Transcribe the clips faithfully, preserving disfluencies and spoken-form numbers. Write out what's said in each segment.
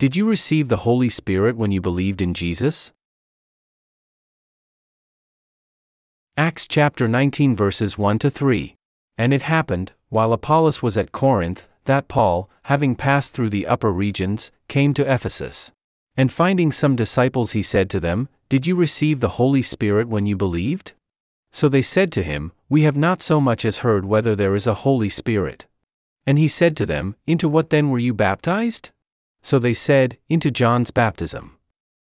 Did you receive the Holy Spirit when you believed in Jesus? Acts chapter nineteen verses one to three. And it happened, while Apollos was at Corinth, that Paul, having passed through the upper regions, came to Ephesus. And finding some disciples he said to them, Did you receive the Holy Spirit when you believed? So they said to him, We have not so much as heard whether there is a Holy Spirit. And he said to them, Into what then were you baptized? So they said, Into John's baptism.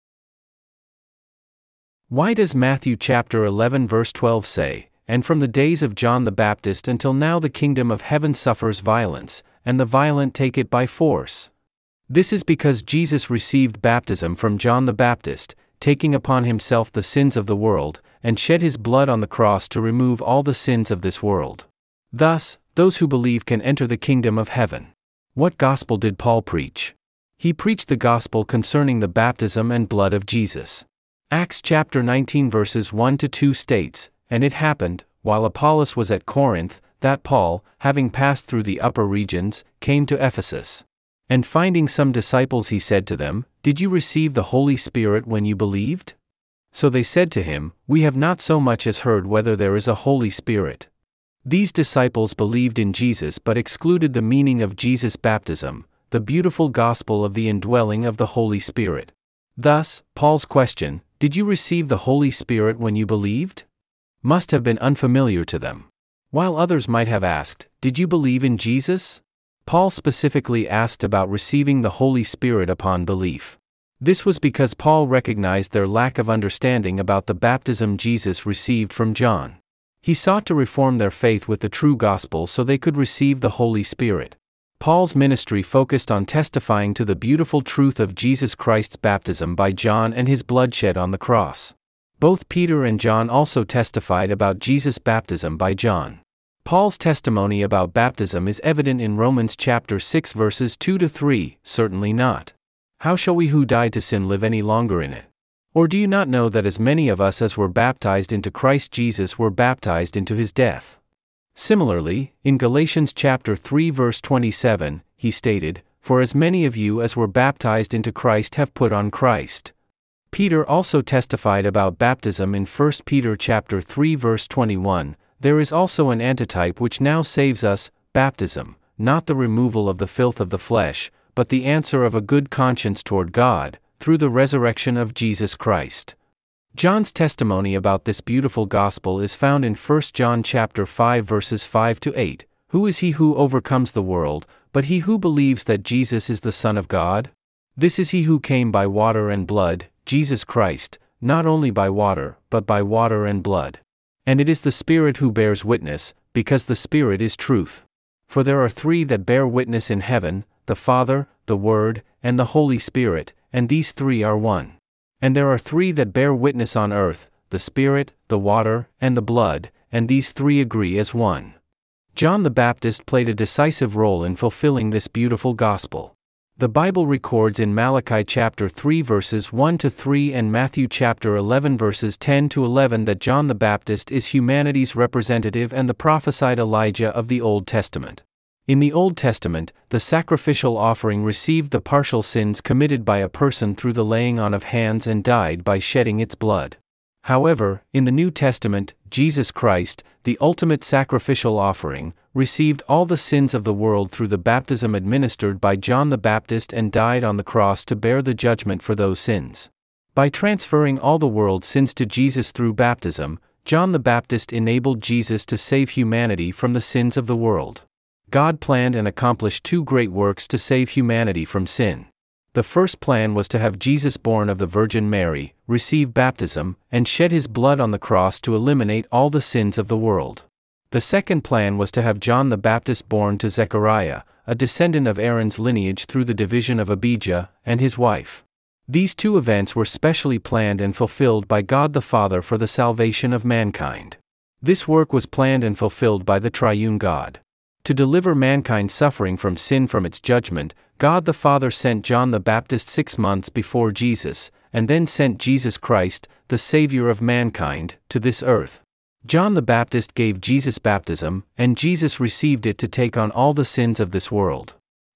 Why does Matthew chapter eleven verse twelve say, And from the days of John the Baptist until now the kingdom of heaven suffers violence, and the violent take it by force? This is because Jesus received baptism from John the Baptist, taking upon himself the sins of the world, and shed his blood on the cross to remove all the sins of this world. Thus, those who believe can enter the kingdom of heaven. What gospel did Paul preach? He preached the gospel concerning the baptism and blood of Jesus. Acts chapter nineteen verses one to two states, And it happened, while Apollos was at Corinth, that Paul, having passed through the upper regions, came to Ephesus. And finding some disciples he said to them, Did you receive the Holy Spirit when you believed? So they said to him, We have not so much as heard whether there is a Holy Spirit. These disciples believed in Jesus but excluded the meaning of Jesus' baptism, the beautiful gospel of the indwelling of the Holy Spirit. Thus, Paul's question, Did you receive the Holy Spirit when you believed? Must have been unfamiliar to them. While others might have asked, Did you believe in Jesus? Paul specifically asked about receiving the Holy Spirit upon belief. This was because Paul recognized their lack of understanding about the baptism Jesus received from John. He sought to reform their faith with the true gospel so they could receive the Holy Spirit. Paul's ministry focused on testifying to the beautiful truth of Jesus Christ's baptism by John and his bloodshed on the cross. Both Peter and John also testified about Jesus' baptism by John. Paul's testimony about baptism is evident in Romans chapter six verses two to three, Certainly not. How shall we who died to sin live any longer in it? Or do you not know that as many of us as were baptized into Christ Jesus were baptized into his death? Similarly, in Galatians chapter three verse twenty-seven, he stated, For as many of you as were baptized into Christ have put on Christ. Peter also testified about baptism in First Peter chapter three verse twenty-one, There is also an antitype which now saves us, baptism, not the removal of the filth of the flesh, but the answer of a good conscience toward God, through the resurrection of Jesus Christ. John's testimony about this beautiful gospel is found in First John chapter five verses five to eight. Who is he who overcomes the world, but he who believes that Jesus is the Son of God? This is he who came by water and blood, Jesus Christ, not only by water, but by water and blood. And it is the Spirit who bears witness, because the Spirit is truth. For there are three that bear witness in heaven, the Father, the Word, and the Holy Spirit, and these three are one. And there are three that bear witness on earth, the Spirit, the water, and the blood, and these three agree as one. John the Baptist played a decisive role in fulfilling this beautiful gospel. The Bible records in Malachi chapter three verses one to three and Matthew chapter eleven verses ten to eleven that John the Baptist is humanity's representative and the prophesied Elijah of the Old Testament. In the Old Testament, the sacrificial offering received the partial sins committed by a person through the laying on of hands and died by shedding its blood. However, in the New Testament, Jesus Christ, the ultimate sacrificial offering, received all the sins of the world through the baptism administered by John the Baptist and died on the cross to bear the judgment for those sins. By transferring all the world's sins to Jesus through baptism, John the Baptist enabled Jesus to save humanity from the sins of the world. God planned and accomplished two great works to save humanity from sin. The first plan was to have Jesus born of the Virgin Mary, receive baptism, and shed his blood on the cross to eliminate all the sins of the world. The second plan was to have John the Baptist born to Zechariah, a descendant of Aaron's lineage through the division of Abijah, and his wife. These two events were specially planned and fulfilled by God the Father for the salvation of mankind. This work was planned and fulfilled by the triune God. To deliver mankind suffering from sin from its judgment, God the Father sent John the Baptist six months before Jesus, and then sent Jesus Christ, the Savior of mankind, to this earth. John the Baptist gave Jesus baptism, and Jesus received it to take on all the sins of this world.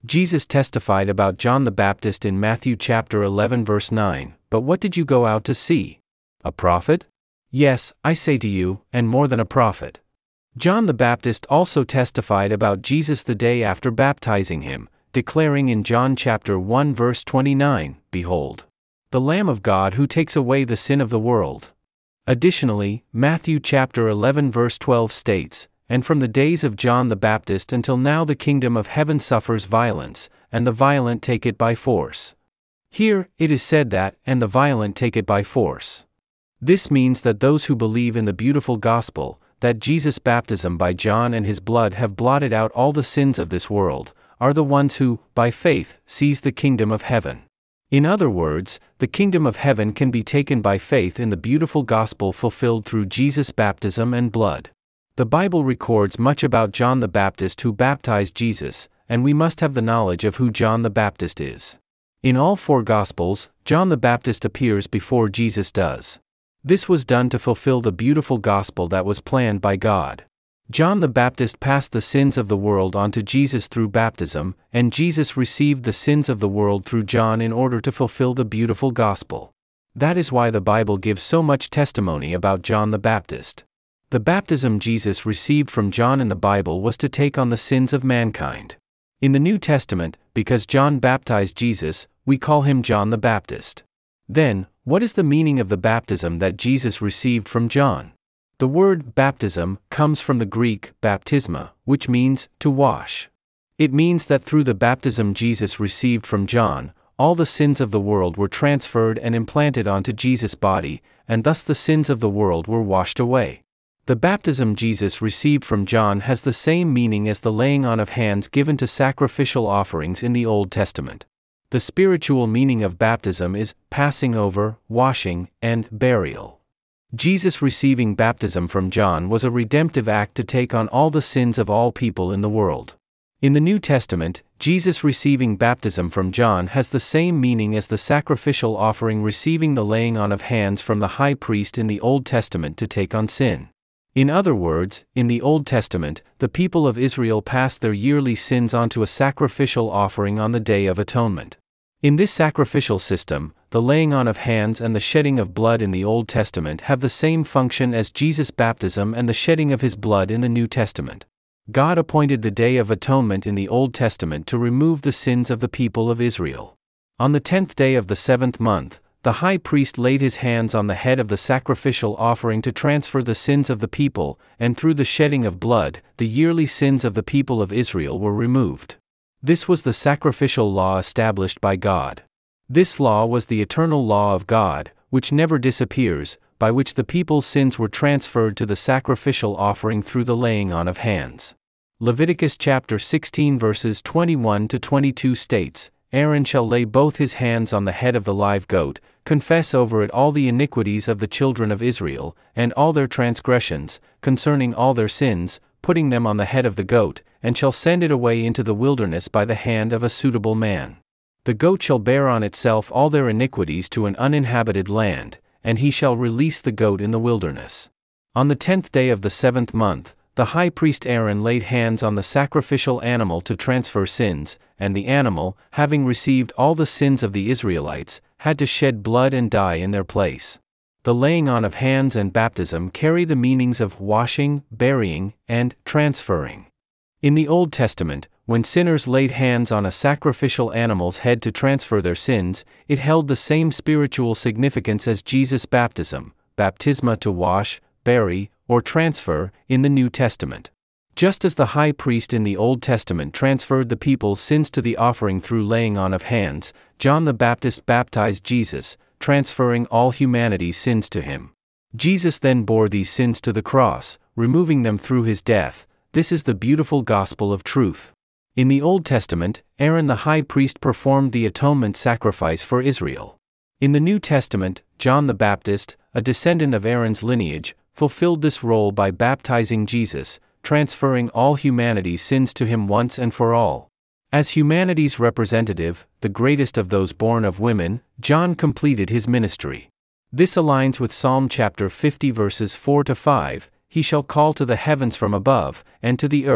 Jesus testified about John the Baptist in Matthew chapter eleven verse nine, "But what did you go out to see? A prophet? Yes, I say to you, and more than a prophet." John the Baptist also testified about Jesus the day after baptizing him, declaring in John chapter one verse twenty-nine, "Behold, the Lamb of God who takes away the sin of the world." Additionally, Matthew chapter eleven verse twelve states, "And from the days of John the Baptist until now the kingdom of heaven suffers violence, and the violent take it by force." Here, it is said that, "and the violent take it by force." This means that those who believe in the beautiful gospel, that Jesus' baptism by John and his blood have blotted out all the sins of this world, are the ones who, by faith, seize the kingdom of heaven. In other words, the kingdom of heaven can be taken by faith in the beautiful gospel fulfilled through Jesus' baptism and blood. The Bible records much about John the Baptist who baptized Jesus, and we must have the knowledge of who John the Baptist is. In all four Gospels, John the Baptist appears before Jesus does. This was done to fulfill the beautiful gospel that was planned by God. John the Baptist passed the sins of the world onto Jesus through baptism, and Jesus received the sins of the world through John in order to fulfill the beautiful gospel. That is why the Bible gives so much testimony about John the Baptist. The baptism Jesus received from John in the Bible was to take on the sins of mankind. In the New Testament, because John baptized Jesus, we call him John the Baptist. Then, what is the meaning of the baptism that Jesus received from John? The word baptism comes from the Greek baptisma, which means to wash. It means that through the baptism Jesus received from John, all the sins of the world were transferred and implanted onto Jesus' body, and thus the sins of the world were washed away. The baptism Jesus received from John has the same meaning as the laying on of hands given to sacrificial offerings in the Old Testament. The spiritual meaning of baptism is passing over, washing, and burial. Jesus receiving baptism from John was a redemptive act to take on all the sins of all people in the world. In the New Testament, Jesus receiving baptism from John has the same meaning as the sacrificial offering receiving the laying on of hands from the high priest in the Old Testament to take on sin. In other words, in the Old Testament, the people of Israel passed their yearly sins onto a sacrificial offering on the Day of Atonement. In this sacrificial system, the laying on of hands and the shedding of blood in the Old Testament have the same function as Jesus' baptism and the shedding of his blood in the New Testament. God appointed the Day of Atonement in the Old Testament to remove the sins of the people of Israel. On the tenth day of the seventh month, the high priest laid his hands on the head of the sacrificial offering to transfer the sins of the people, and through the shedding of blood, the yearly sins of the people of Israel were removed. This was the sacrificial law established by God. This law was the eternal law of God, which never disappears, by which the people's sins were transferred to the sacrificial offering through the laying on of hands. Leviticus chapter sixteen verses twenty-one to twenty-two states, "Aaron shall lay both his hands on the head of the live goat, confess over it all the iniquities of the children of Israel, and all their transgressions, concerning all their sins, putting them on the head of the goat, and shall send it away into the wilderness by the hand of a suitable man. The goat shall bear on itself all their iniquities to an uninhabited land, and he shall release the goat in the wilderness." On the tenth day of the seventh month, the high priest Aaron laid hands on the sacrificial animal to transfer sins, and the animal, having received all the sins of the Israelites, had to shed blood and die in their place. The laying on of hands and baptism carry the meanings of washing, burying, and transferring. In the Old Testament, when sinners laid hands on a sacrificial animal's head to transfer their sins, it held the same spiritual significance as Jesus' baptism, baptisma to wash, bury, or transfer, in the New Testament. Just as the high priest in the Old Testament transferred the people's sins to the offering through laying on of hands, John the Baptist baptized Jesus, transferring all humanity's sins to him. Jesus then bore these sins to the cross, removing them through his death. This is the beautiful gospel of truth. In the Old Testament, Aaron the high priest performed the atonement sacrifice for Israel. In the New Testament, John the Baptist, a descendant of Aaron's lineage, fulfilled this role by baptizing Jesus, transferring all humanity's sins to him once and for all. As humanity's representative, the greatest of those born of women, John completed his ministry. This aligns with Psalm chapter fifty verses four to five, "He shall call to the heavens from above, and to the earth,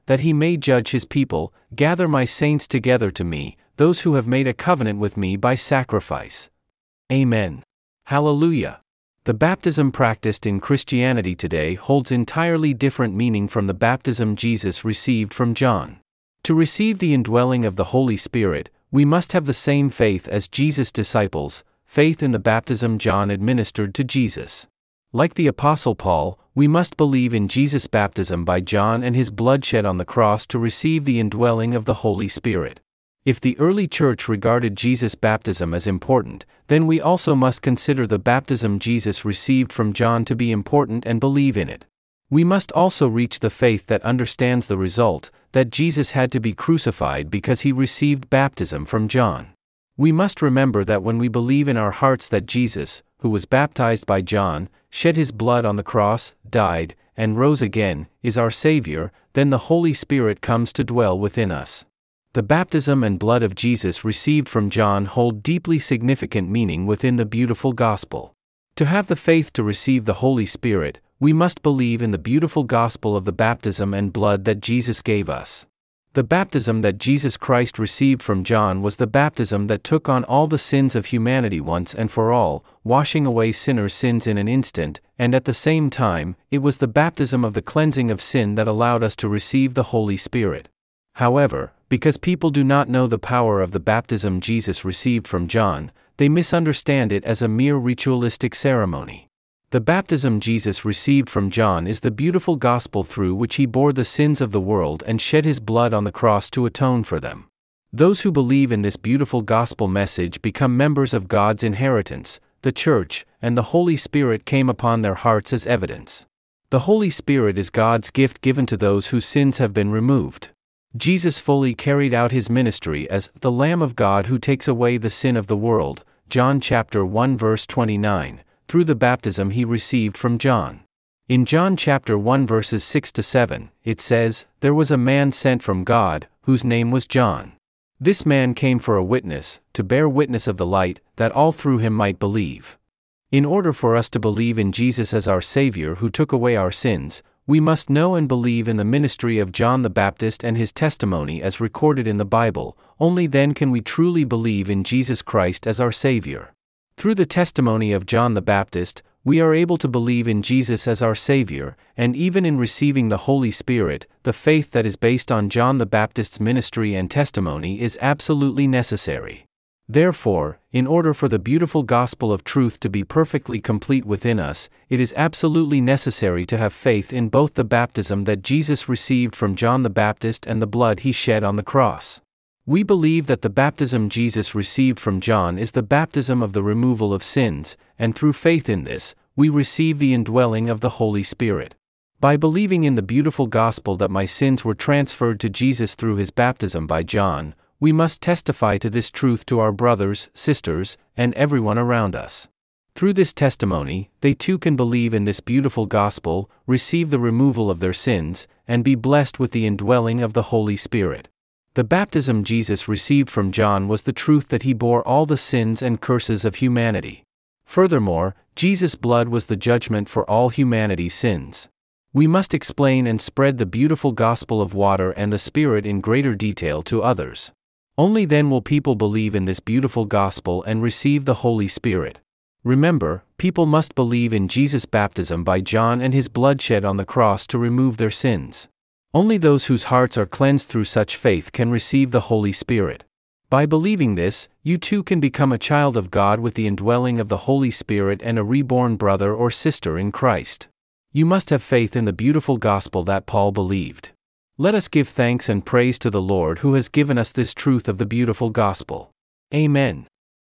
that he may judge his people, gather my saints together to me, those who have made a covenant with me by sacrifice. Amen. Hallelujah. The baptism practiced in Christianity today holds entirely different meaning from the baptism Jesus received from John. To receive the indwelling of the Holy Spirit, we must have the same faith as Jesus' disciples, faith in the baptism John administered to Jesus. Like the Apostle Paul, we must believe in Jesus' baptism by John and his blood shed on the cross to receive the indwelling of the Holy Spirit. If the early church regarded Jesus' baptism as important, then we also must consider the baptism Jesus received from John to be important and believe in it. We must also reach the faith that understands the result, that Jesus had to be crucified because he received baptism from John. We must remember that when we believe in our hearts that Jesus, who was baptized by John, shed his blood on the cross, died, and rose again, is our Savior, then the Holy Spirit comes to dwell within us. The baptism and blood of Jesus received from John hold deeply significant meaning within the beautiful gospel. To have the faith to receive the Holy Spirit, we must believe in the beautiful gospel of the baptism and blood that Jesus gave us. The baptism that Jesus Christ received from John was the baptism that took on all the sins of humanity once and for all, washing away sinners' sins in an instant, and at the same time, it was the baptism of the cleansing of sin that allowed us to receive the Holy Spirit. However, because people do not know the power of the baptism Jesus received from John, they misunderstand it as a mere ritualistic ceremony. The baptism Jesus received from John is the beautiful gospel through which he bore the sins of the world and shed his blood on the cross to atone for them. Those who believe in this beautiful gospel message become members of God's inheritance, the church, and the Holy Spirit came upon their hearts as evidence. The Holy Spirit is God's gift given to those whose sins have been removed. Jesus fully carried out his ministry as the Lamb of God who takes away the sin of the world, John chapter one verse twenty-nine, through the baptism he received from John. In John chapter one verses six to seven, it says, "There was a man sent from God, whose name was John. This man came for a witness, to bear witness of the light, that all through him might believe." In order for us to believe in Jesus as our Savior who took away our sins, we must know and believe in the ministry of John the Baptist and his testimony as recorded in the Bible. Only then can we truly believe in Jesus Christ as our Savior. Through the testimony of John the Baptist, we are able to believe in Jesus as our Savior, and even in receiving the Holy Spirit, the faith that is based on John the Baptist's ministry and testimony is absolutely necessary. Therefore, in order for the beautiful gospel of truth to be perfectly complete within us, it is absolutely necessary to have faith in both the baptism that Jesus received from John the Baptist and the blood he shed on the cross. We believe that the baptism Jesus received from John is the baptism of the removal of sins, and through faith in this, we receive the indwelling of the Holy Spirit. By believing in the beautiful gospel that my sins were transferred to Jesus through his baptism by John, we must testify to this truth to our brothers, sisters, and everyone around us. Through this testimony, they too can believe in this beautiful gospel, receive the removal of their sins, and be blessed with the indwelling of the Holy Spirit. The baptism Jesus received from John was the truth that he bore all the sins and curses of humanity. Furthermore, Jesus' blood was the judgment for all humanity's sins. We must explain and spread the beautiful gospel of water and the Spirit in greater detail to others. Only then will people believe in this beautiful gospel and receive the Holy Spirit. Remember, people must believe in Jesus' baptism by John and his blood shed on the cross to remove their sins. Only those whose hearts are cleansed through such faith can receive the Holy Spirit. By believing this, you too can become a child of God with the indwelling of the Holy Spirit and a reborn brother or sister in Christ. You must have faith in the beautiful gospel that Paul believed. Let us give thanks and praise to the Lord who has given us this truth of the beautiful gospel. Amen.